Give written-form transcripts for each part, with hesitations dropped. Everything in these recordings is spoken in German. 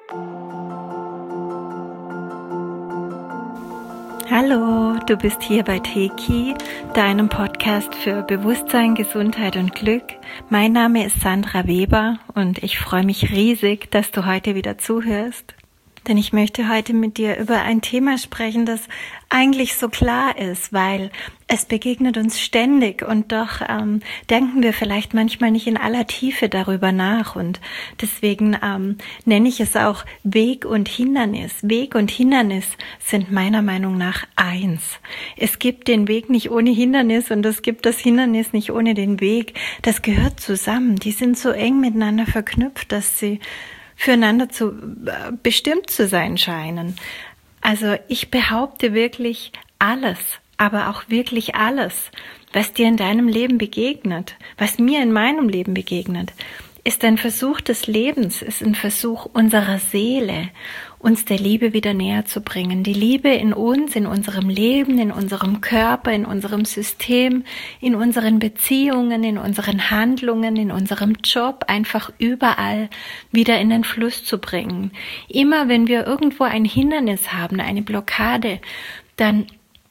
Hallo, du bist hier bei Teki, deinem Podcast für Bewusstsein, Gesundheit und Glück. Mein Name ist Sandra Weber und ich freue mich riesig, dass du heute wieder zuhörst. Denn ich möchte heute mit dir über ein Thema sprechen, das eigentlich so klar ist, weil es begegnet uns ständig und doch denken wir vielleicht manchmal nicht in aller Tiefe darüber nach und deswegen nenne ich es auch Weg und Hindernis. Weg und Hindernis sind meiner Meinung nach eins. Es gibt den Weg nicht ohne Hindernis und es gibt das Hindernis nicht ohne den Weg. Das gehört zusammen. Die sind so eng miteinander verknüpft, dass sie füreinander bestimmt zu sein scheinen. Also ich behaupte wirklich alles, aber auch wirklich alles, was dir in deinem Leben begegnet, was mir in meinem Leben begegnet, ist ein Versuch des Lebens, ist ein Versuch unserer Seele, uns der Liebe wieder näher zu bringen. Die Liebe in uns, in unserem Leben, in unserem Körper, in unserem System, in unseren Beziehungen, in unseren Handlungen, in unserem Job, einfach überall wieder in den Fluss zu bringen. Immer wenn wir irgendwo ein Hindernis haben, eine Blockade, dann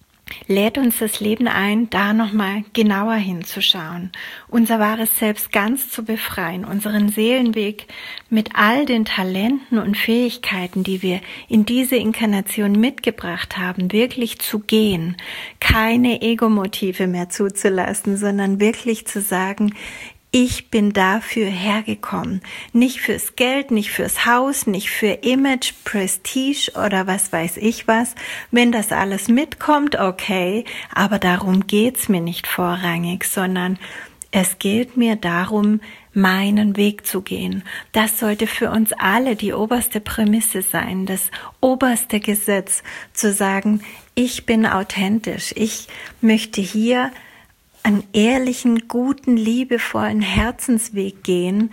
lädt uns das Leben ein, da nochmal genauer hinzuschauen, unser wahres Selbst ganz zu befreien, unseren Seelenweg mit all den Talenten und Fähigkeiten, die wir in diese Inkarnation mitgebracht haben, wirklich zu gehen, keine Ego-Motive mehr zuzulassen, sondern wirklich zu sagen, ich bin dafür hergekommen. Nicht fürs Geld, nicht fürs Haus, nicht für Image, Prestige oder was weiß ich was. Wenn das alles mitkommt, okay, aber darum geht's mir nicht vorrangig, sondern es geht mir darum, meinen Weg zu gehen. Das sollte für uns alle die oberste Prämisse sein, das oberste Gesetz, zu sagen, ich bin authentisch, ich möchte hier einen ehrlichen, guten, liebevollen Herzensweg gehen,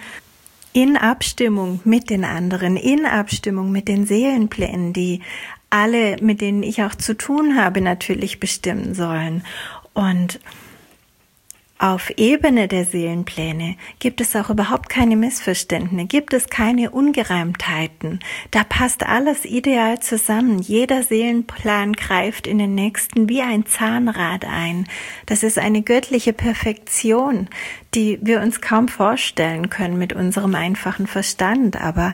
in Abstimmung mit den anderen, in Abstimmung mit den Seelenplänen, die alle, mit denen ich auch zu tun habe, natürlich bestimmen sollen. Und auf Ebene der Seelenpläne gibt es auch überhaupt keine Missverständnisse, gibt es keine Ungereimtheiten. Da passt alles ideal zusammen. Jeder Seelenplan greift in den nächsten wie ein Zahnrad ein. Das ist eine göttliche Perfektion, die wir uns kaum vorstellen können mit unserem einfachen Verstand. Aber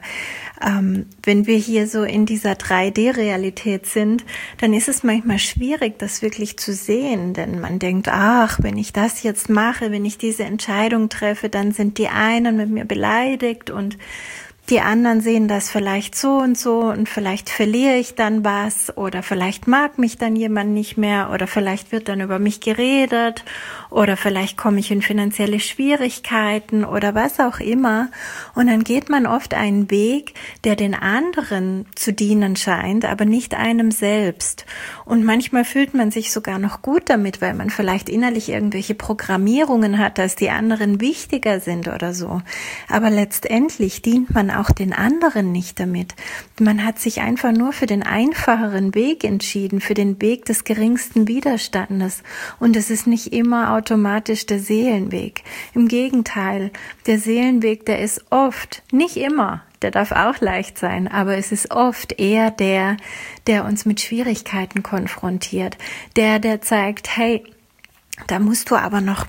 wenn wir hier so in dieser 3D-Realität sind, dann ist es manchmal schwierig, das wirklich zu sehen. Denn man denkt, ach, wenn ich das jetzt mache, wenn ich diese Entscheidung treffe, dann sind die einen mit mir beleidigt und die anderen sehen das vielleicht so und vielleicht verliere ich dann was oder vielleicht mag mich dann jemand nicht mehr oder vielleicht wird dann über mich geredet oder vielleicht komme ich in finanzielle Schwierigkeiten oder was auch immer. Und dann geht man oft einen Weg, der den anderen zu dienen scheint, aber nicht einem selbst. Und manchmal fühlt man sich sogar noch gut damit, weil man vielleicht innerlich irgendwelche Programmierungen hat, dass die anderen wichtiger sind oder so. Aber letztendlich dient man auch den anderen nicht damit. Man hat sich einfach nur für den einfacheren Weg entschieden, für den Weg des geringsten Widerstandes. Und es ist nicht immer automatisch der Seelenweg. Im Gegenteil, der Seelenweg, der ist oft, nicht immer, der darf auch leicht sein, aber es ist oft eher der uns mit Schwierigkeiten konfrontiert, der zeigt, hey, da musst du aber noch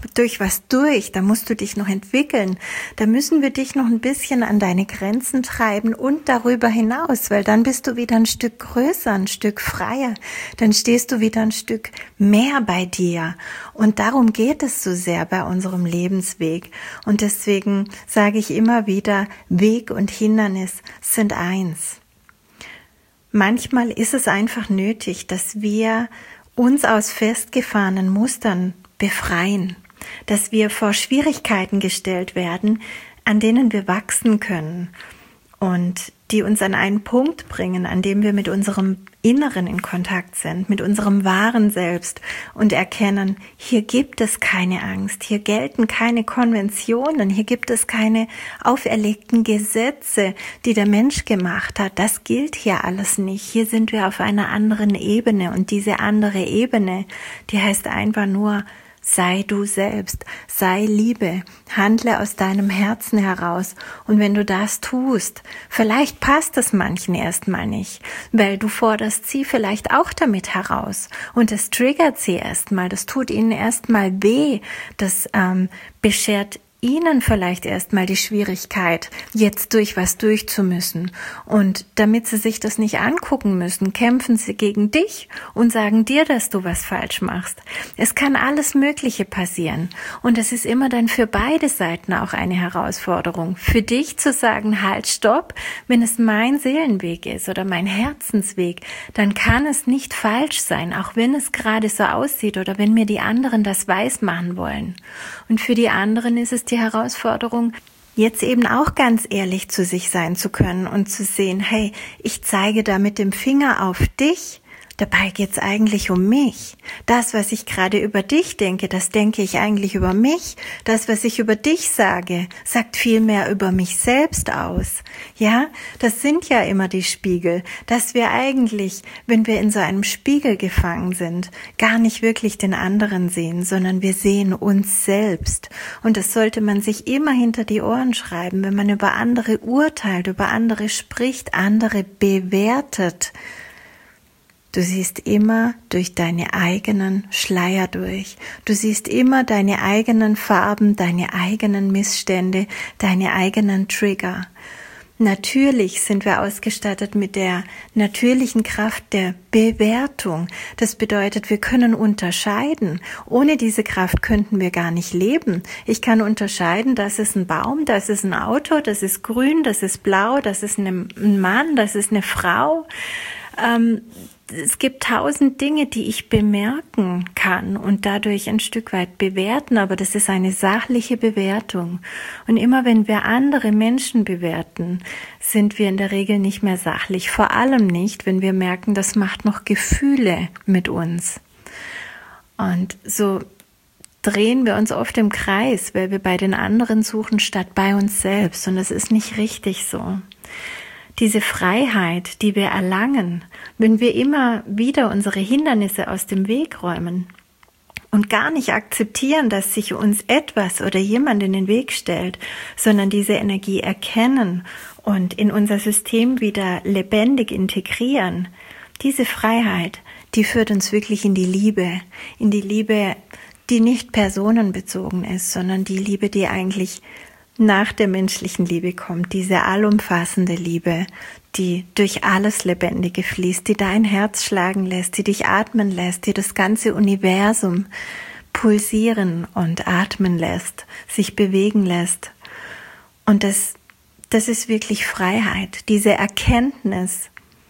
da musst du dich noch entwickeln, da müssen wir dich noch ein bisschen an deine Grenzen treiben und darüber hinaus, weil dann bist du wieder ein Stück größer, ein Stück freier, dann stehst du wieder ein Stück mehr bei dir und darum geht es so sehr bei unserem Lebensweg und deswegen sage ich immer wieder, Weg und Hindernis sind eins. Manchmal ist es einfach nötig, dass wir uns aus festgefahrenen Mustern befreien, dass wir vor Schwierigkeiten gestellt werden, an denen wir wachsen können und die uns an einen Punkt bringen, an dem wir mit unserem Inneren in Kontakt sind, mit unserem wahren Selbst und erkennen, hier gibt es keine Angst, hier gelten keine Konventionen, hier gibt es keine auferlegten Gesetze, die der Mensch gemacht hat. Das gilt hier alles nicht. Hier sind wir auf einer anderen Ebene und diese andere Ebene, die heißt einfach nur Sei du selbst, sei Liebe, handle aus deinem Herzen heraus. Und wenn du das tust, vielleicht passt es manchen erstmal nicht, weil du forderst sie vielleicht auch damit heraus. Und das triggert sie erstmal, das tut ihnen erstmal weh, das beschert ihnen vielleicht erstmal die Schwierigkeit, jetzt durch was durchzumüssen. Und damit sie sich das nicht angucken müssen, kämpfen sie gegen dich und sagen dir, dass du was falsch machst. Es kann alles Mögliche passieren. Und es ist immer dann für beide Seiten auch eine Herausforderung. Für dich zu sagen, halt, stopp, wenn es mein Seelenweg ist oder mein Herzensweg, dann kann es nicht falsch sein, auch wenn es gerade so aussieht oder wenn mir die anderen das weismachen wollen. Und für die anderen ist es die Herausforderung, jetzt eben auch ganz ehrlich zu sich sein zu können und zu sehen, hey, ich zeige da mit dem Finger auf dich, dabei geht's eigentlich um mich. Das, was ich gerade über dich denke, das denke ich eigentlich über mich. Das, was ich über dich sage, sagt viel mehr über mich selbst aus. Ja, das sind ja immer die Spiegel, dass wir eigentlich, wenn wir in so einem Spiegel gefangen sind, gar nicht wirklich den anderen sehen, sondern wir sehen uns selbst. Und das sollte man sich immer hinter die Ohren schreiben, wenn man über andere urteilt, über andere spricht, andere bewertet. Du siehst immer durch deine eigenen Schleier durch. Du siehst immer deine eigenen Farben, deine eigenen Missstände, deine eigenen Trigger. Natürlich sind wir ausgestattet mit der natürlichen Kraft der Bewertung. Das bedeutet, wir können unterscheiden. Ohne diese Kraft könnten wir gar nicht leben. Ich kann unterscheiden, das ist ein Baum, das ist ein Auto, das ist grün, das ist blau, das ist ein Mann, das ist eine Frau. Es gibt 1000 Dinge, die ich bemerken kann und dadurch ein Stück weit bewerten, aber das ist eine sachliche Bewertung. Und immer wenn wir andere Menschen bewerten, sind wir in der Regel nicht mehr sachlich. Vor allem nicht, wenn wir merken, das macht noch Gefühle mit uns. Und so drehen wir uns oft im Kreis, weil wir bei den anderen suchen statt bei uns selbst. Und das ist nicht richtig so. Diese Freiheit, die wir erlangen, wenn wir immer wieder unsere Hindernisse aus dem Weg räumen und gar nicht akzeptieren, dass sich uns etwas oder jemand in den Weg stellt, sondern diese Energie erkennen und in unser System wieder lebendig integrieren, diese Freiheit, die führt uns wirklich in die Liebe, die nicht personenbezogen ist, sondern die Liebe, die eigentlich nach der menschlichen Liebe kommt, diese allumfassende Liebe, die durch alles Lebendige fließt, die dein Herz schlagen lässt, die dich atmen lässt, die das ganze Universum pulsieren und atmen lässt, sich bewegen lässt. Und das ist wirklich Freiheit. Diese Erkenntnis,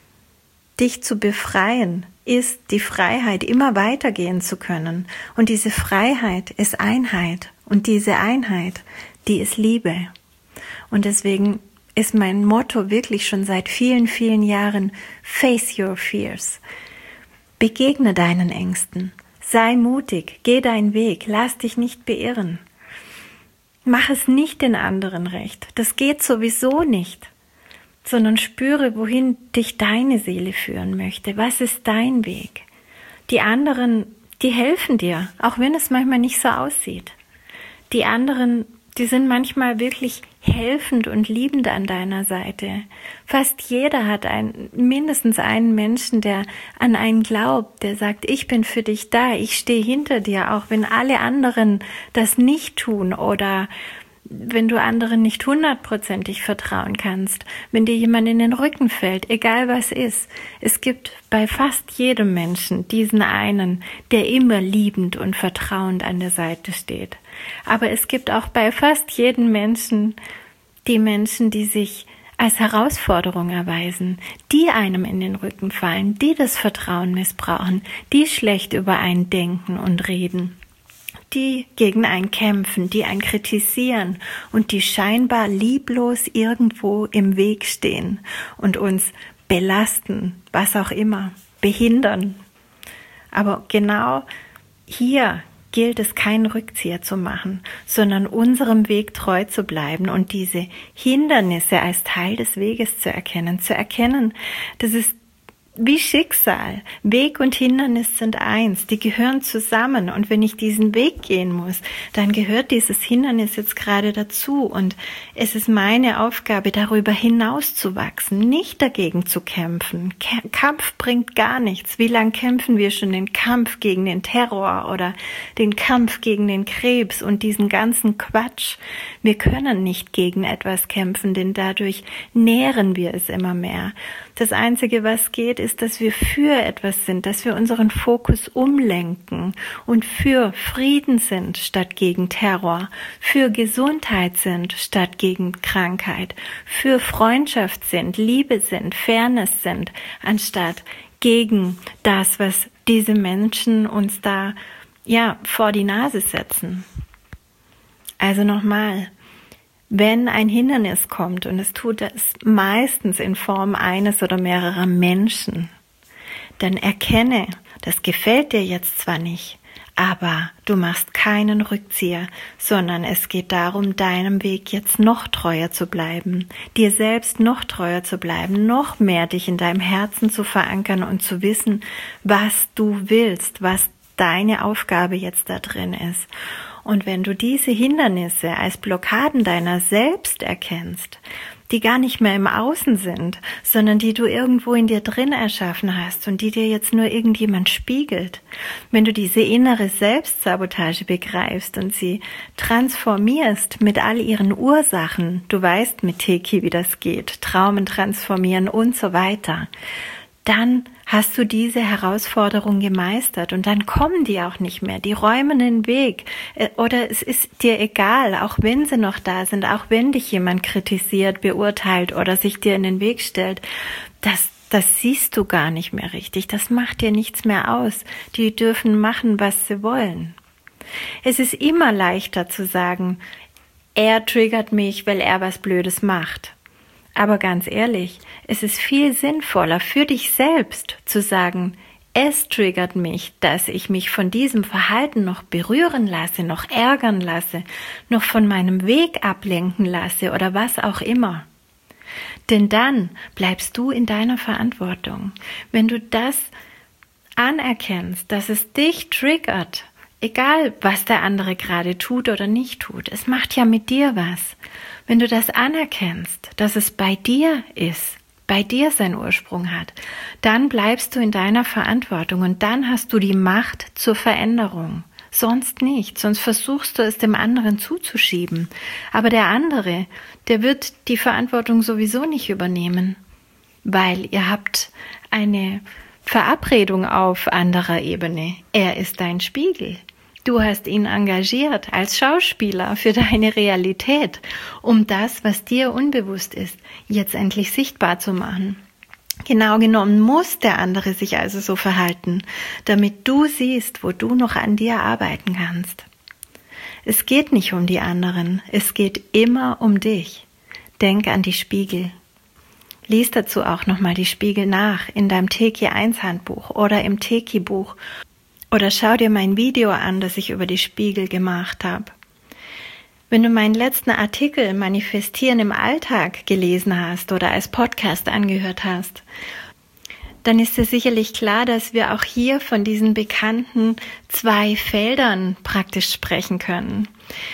dich zu befreien, ist die Freiheit, immer weitergehen zu können. Und diese Freiheit ist Einheit. Und diese Einheit, die ist Liebe. Und deswegen ist mein Motto wirklich schon seit vielen, vielen Jahren: Face your fears. Begegne deinen Ängsten. Sei mutig, geh deinen Weg, lass dich nicht beirren. Mach es nicht den anderen recht. Das geht sowieso nicht. Sondern spüre, wohin dich deine Seele führen möchte. Was ist dein Weg? Die anderen, die helfen dir, auch wenn es manchmal nicht so aussieht. Die anderen, die sind manchmal wirklich helfend und liebend an deiner Seite. Fast jeder hat mindestens einen Menschen, der an einen glaubt, der sagt, ich bin für dich da, ich stehe hinter dir, auch wenn alle anderen das nicht tun oder wenn du anderen nicht 100%ig vertrauen kannst, wenn dir jemand in den Rücken fällt, egal was ist. Es gibt bei fast jedem Menschen diesen einen, der immer liebend und vertrauend an der Seite steht. Aber es gibt auch bei fast jedem Menschen die Menschen, die sich als Herausforderung erweisen, die einem in den Rücken fallen, die das Vertrauen missbrauchen, die schlecht über einen denken und reden, die gegen einen kämpfen, die einen kritisieren und die scheinbar lieblos irgendwo im Weg stehen und uns belasten, was auch immer, behindern. Aber genau hier gilt es, keinen Rückzieher zu machen, sondern unserem Weg treu zu bleiben und diese Hindernisse als Teil des Weges zu erkennen, dass es wie Schicksal. Weg und Hindernis sind eins, die gehören zusammen. Und wenn ich diesen Weg gehen muss, dann gehört dieses Hindernis jetzt gerade dazu. Und es ist meine Aufgabe, darüber hinaus zu wachsen, nicht dagegen zu kämpfen. Kampf bringt gar nichts. Wie lange kämpfen wir schon den Kampf gegen den Terror oder den Kampf gegen den Krebs und diesen ganzen Quatsch? Wir können nicht gegen etwas kämpfen, denn dadurch nähren wir es immer mehr. Das Einzige, was geht, ist, dass wir für etwas sind, dass wir unseren Fokus umlenken und für Frieden sind statt gegen Terror, für Gesundheit sind statt gegen Krankheit, für Freundschaft sind, Liebe sind, Fairness sind, anstatt gegen das, was diese Menschen uns da vor die Nase setzen. Also nochmal. Wenn ein Hindernis kommt, und es tut es meistens in Form eines oder mehrerer Menschen, dann erkenne, das gefällt dir jetzt zwar nicht, aber du machst keinen Rückzieher, sondern es geht darum, deinem Weg jetzt noch treuer zu bleiben, dir selbst noch treuer zu bleiben, noch mehr dich in deinem Herzen zu verankern und zu wissen, was du willst, was deine Aufgabe jetzt da drin ist. Und wenn du diese Hindernisse als Blockaden deiner selbst erkennst, die gar nicht mehr im Außen sind, sondern die du irgendwo in dir drin erschaffen hast und die dir jetzt nur irgendjemand spiegelt, wenn du diese innere Selbstsabotage begreifst und sie transformierst mit all ihren Ursachen, du weißt mit Teki, wie das geht, Traumen transformieren und so weiter, dann hast du diese Herausforderung gemeistert und dann kommen die auch nicht mehr, die räumen den Weg oder es ist dir egal, auch wenn sie noch da sind, auch wenn dich jemand kritisiert, beurteilt oder sich dir in den Weg stellt, das siehst du gar nicht mehr richtig, das macht dir nichts mehr aus, die dürfen machen, was sie wollen. Es ist immer leichter zu sagen, er triggert mich, weil er was Blödes macht. Aber ganz ehrlich, es ist viel sinnvoller für dich selbst zu sagen, es triggert mich, dass ich mich von diesem Verhalten noch berühren lasse, noch ärgern lasse, noch von meinem Weg ablenken lasse oder was auch immer. Denn dann bleibst du in deiner Verantwortung. Wenn du das anerkennst, dass es dich triggert, egal was der andere gerade tut oder nicht tut, es macht ja mit dir was. Wenn du das anerkennst, dass es bei dir ist, bei dir seinen Ursprung hat, dann bleibst du in deiner Verantwortung und dann hast du die Macht zur Veränderung. Sonst nicht, sonst versuchst du es dem anderen zuzuschieben. Aber der andere, der wird die Verantwortung sowieso nicht übernehmen, weil ihr habt eine Verabredung auf anderer Ebene. Er ist dein Spiegel. Du hast ihn engagiert als Schauspieler für deine Realität, um das, was dir unbewusst ist, jetzt endlich sichtbar zu machen. Genau genommen muss der andere sich also so verhalten, damit du siehst, wo du noch an dir arbeiten kannst. Es geht nicht um die anderen, es geht immer um dich. Denk an die Spiegel. Lies dazu auch nochmal die Spiegel nach in deinem Teki 1 Handbuch oder im Teki Buch. Oder schau dir mein Video an, das ich über die Spiegel gemacht habe. Wenn du meinen letzten Artikel Manifestieren im Alltag gelesen hast oder als Podcast angehört hast, dann ist dir sicherlich klar, dass wir auch hier von diesen bekannten 2 Feldern praktisch sprechen können.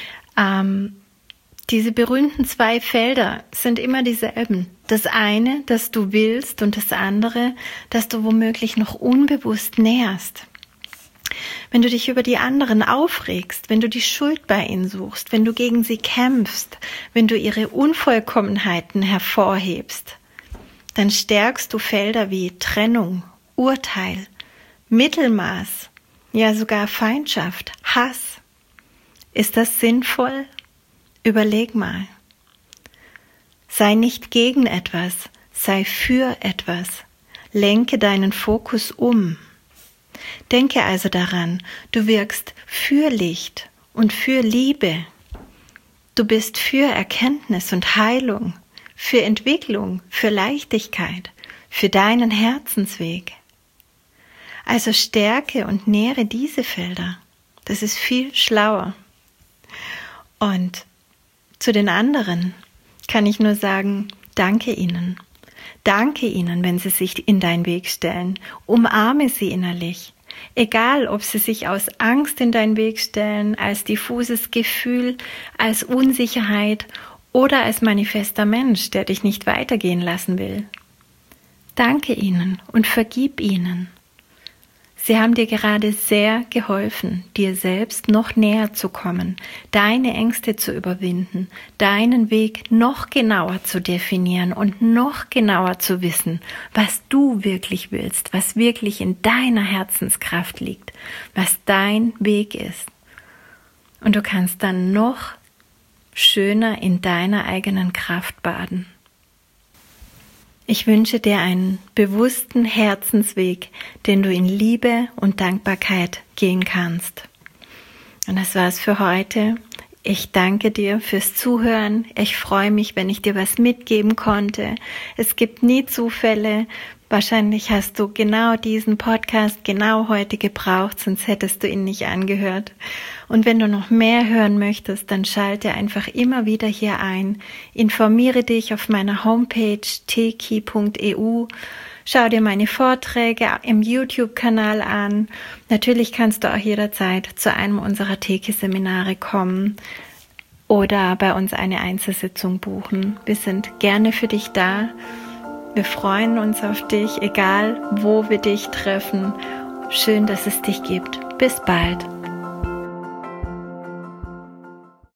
Diese berühmten 2 Felder sind immer dieselben. Das eine, das du willst, und das andere, das du womöglich noch unbewusst nährst. Wenn du dich über die anderen aufregst, wenn du die Schuld bei ihnen suchst, wenn du gegen sie kämpfst, wenn du ihre Unvollkommenheiten hervorhebst, dann stärkst du Felder wie Trennung, Urteil, Mittelmaß, ja sogar Feindschaft, Hass. Ist das sinnvoll? Überleg mal. Sei nicht gegen etwas, sei für etwas. Lenke deinen Fokus um. Denke also daran, du wirkst für Licht und für Liebe. Du bist für Erkenntnis und Heilung, für Entwicklung, für Leichtigkeit, für deinen Herzensweg. Also stärke und nähre diese Felder. Das ist viel schlauer. Und zu den anderen kann ich nur sagen, danke ihnen. Danke ihnen, wenn sie sich in deinen Weg stellen. Umarme sie innerlich. Egal, ob sie sich aus Angst in deinen Weg stellen, als diffuses Gefühl, als Unsicherheit oder als manifester Mensch, der dich nicht weitergehen lassen will. Danke ihnen und vergib ihnen. Sie haben dir gerade sehr geholfen, dir selbst noch näher zu kommen, deine Ängste zu überwinden, deinen Weg noch genauer zu definieren und noch genauer zu wissen, was du wirklich willst, was wirklich in deiner Herzenskraft liegt, was dein Weg ist. Und du kannst dann noch schöner in deiner eigenen Kraft baden. Ich wünsche dir einen bewussten Herzensweg, den du in Liebe und Dankbarkeit gehen kannst. Und das war's für heute. Ich danke dir fürs Zuhören. Ich freue mich, wenn ich dir was mitgeben konnte. Es gibt nie Zufälle. Wahrscheinlich hast du genau diesen Podcast genau heute gebraucht, sonst hättest du ihn nicht angehört. Und wenn du noch mehr hören möchtest, dann schalte einfach immer wieder hier ein. Informiere dich auf meiner Homepage teki.eu. Schau dir meine Vorträge im YouTube-Kanal an. Natürlich kannst du auch jederzeit zu einem unserer Teki-Seminare kommen oder bei uns eine Einzelsitzung buchen. Wir sind gerne für dich da. Wir freuen uns auf dich, egal wo wir dich treffen. Schön, dass es dich gibt. Bis bald.